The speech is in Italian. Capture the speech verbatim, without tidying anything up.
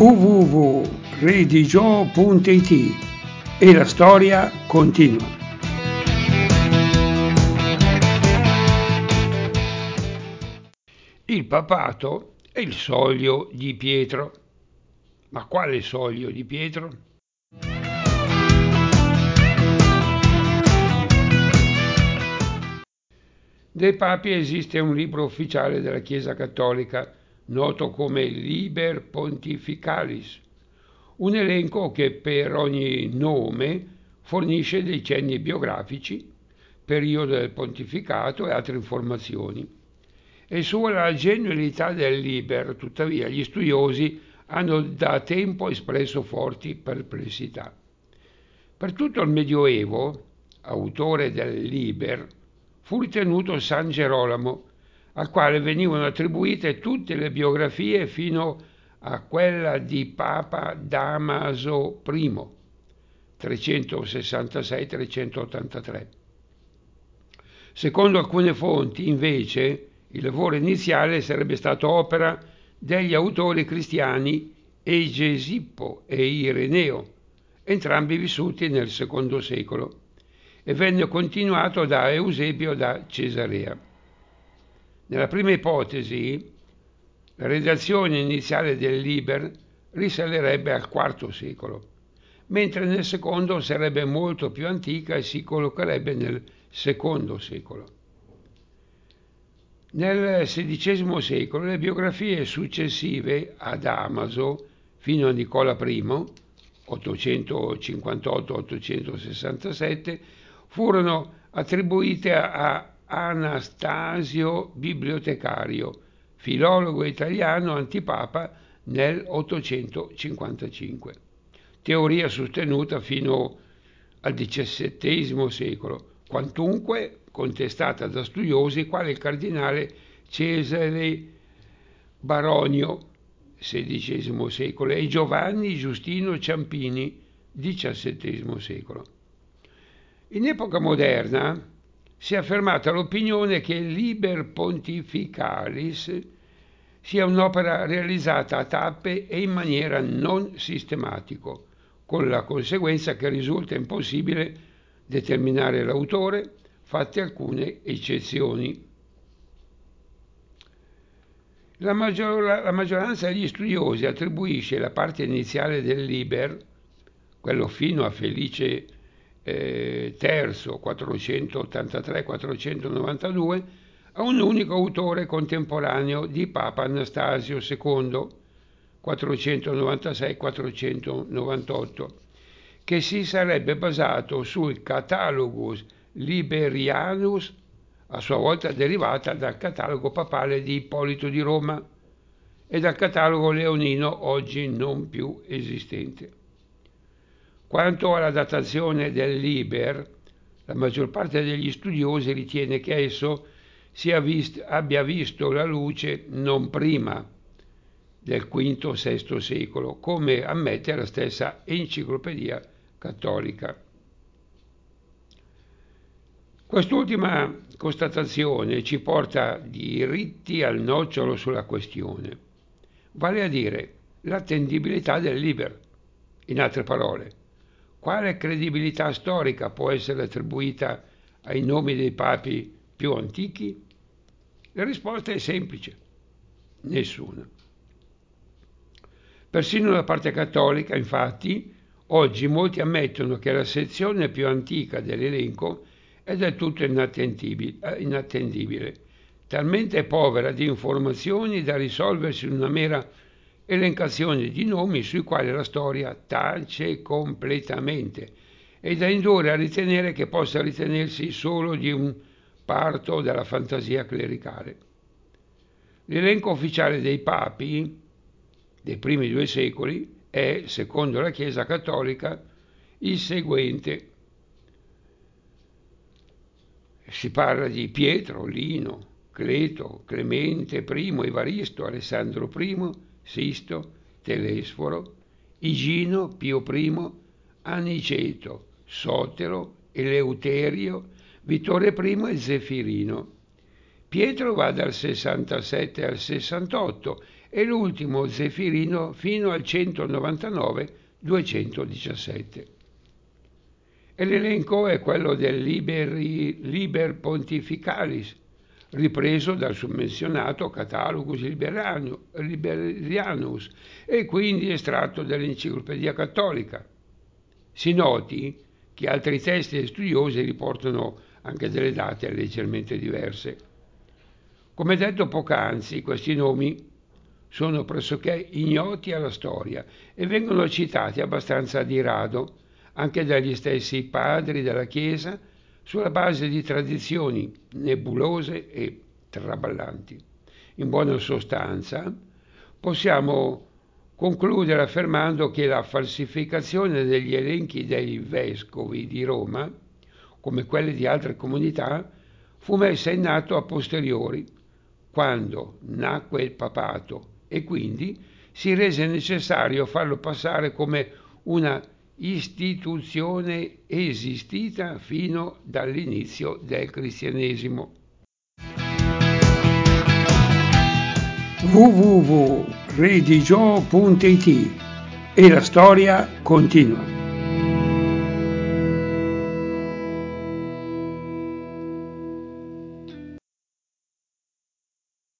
w w w punto redigio punto i t e la storia continua. Il papato e il soglio di Pietro. Ma quale soglio di Pietro? Dei papi esiste un libro ufficiale della Chiesa Cattolica, noto come Liber Pontificalis, un elenco che per ogni nome fornisce dei cenni biografici, periodo del pontificato e altre informazioni. E sulla genuinità del Liber, tuttavia, gli studiosi hanno da tempo espresso forti perplessità. Per tutto il Medioevo, autore del Liber, fu ritenuto San Gerolamo, al quale venivano attribuite tutte le biografie fino a quella di Papa Damaso I, trecentosessantasei trecentottantatré. Secondo alcune fonti, invece, il lavoro iniziale sarebbe stato opera degli autori cristiani Egesippo e Ireneo, entrambi vissuti nel secondo secolo, e venne continuato da Eusebio da Cesarea. Nella prima ipotesi, la redazione iniziale del Liber risalirebbe al quarto secolo, mentre nel secondo sarebbe molto più antica e si collocherebbe nel secondo secolo. Nel sedicesimo secolo le biografie successive a Damaso fino a Nicola I, ottocentocinquantotto ottocentosessantasette, furono attribuite a Anastasio Bibliotecario, filologo italiano antipapa nel ottocentocinquantacinque. Teoria sostenuta fino al diciassettesimo secolo, quantunque contestata da studiosi quale il cardinale Cesare Baronio, sedicesimo secolo, e Giovanni Giustino Ciampini, diciassettesimo secolo. In epoca moderna si è affermata l'opinione che il Liber Pontificalis sia un'opera realizzata a tappe e in maniera non sistematica, con la conseguenza che risulta impossibile determinare l'autore, fatte alcune eccezioni. La, maggior, la maggioranza degli studiosi attribuisce la parte iniziale del Liber, quello fino a Felice eh, terzo, quattrocentottantatré quattrocentonovantadue, a un unico autore contemporaneo di Papa Anastasio secondo, quattrocentonovantasei quattrocentonovantotto, che si sarebbe basato sul Catalogus Liberianus, a sua volta derivata dal catalogo papale di Ippolito di Roma e dal catalogo leonino oggi non più esistente. Quanto alla datazione del Liber, la maggior parte degli studiosi ritiene che esso sia vist- abbia visto la luce non prima del quinto sesto secolo, come ammette la stessa Enciclopedia Cattolica. Quest'ultima constatazione ci porta diritti al nocciolo sulla questione, vale a dire l'attendibilità del Liber. In altre parole, quale credibilità storica può essere attribuita ai nomi dei papi più antichi? La risposta è semplice: nessuna. Persino da parte cattolica, infatti, oggi molti ammettono che la sezione più antica dell'elenco è del tutto inattendibile, talmente povera di informazioni da risolversi in una mera elencazione di nomi sui quali la storia tace completamente e da indurre a ritenere che possa ritenersi solo di un parto della fantasia clericale. L'elenco ufficiale dei papi dei primi due secoli è, secondo la Chiesa Cattolica, il seguente. Si parla di Pietro, Lino, Cleto, Clemente I, Evaristo, Alessandro I, Sisto, Telesforo, Igino, Pio I, Aniceto, Sotero, Eleuterio, Vittore I e Zefirino. Pietro va dal sessantasette al sessantotto e l'ultimo Zefirino fino al centonovantanove duecentodiciassette. E l'elenco è quello del Liberi, Liber Pontificalis, ripreso dal summenzionato Catalogus Liberianus e quindi estratto dall'Enciclopedia Cattolica. Si noti che altri testi e studiosi riportano anche delle date leggermente diverse. Come detto poc'anzi, questi nomi sono pressoché ignoti alla storia e vengono citati abbastanza di rado anche dagli stessi padri della Chiesa sulla base di tradizioni nebulose e traballanti. In buona sostanza, possiamo concludere affermando che la falsificazione degli elenchi dei vescovi di Roma, come quelli di altre comunità, fu messa in atto a posteriori, quando nacque il papato, e quindi si rese necessario farlo passare come una istituzione esistita fino dall'inizio del cristianesimo. w w w punto redigio punto i t e la storia continua.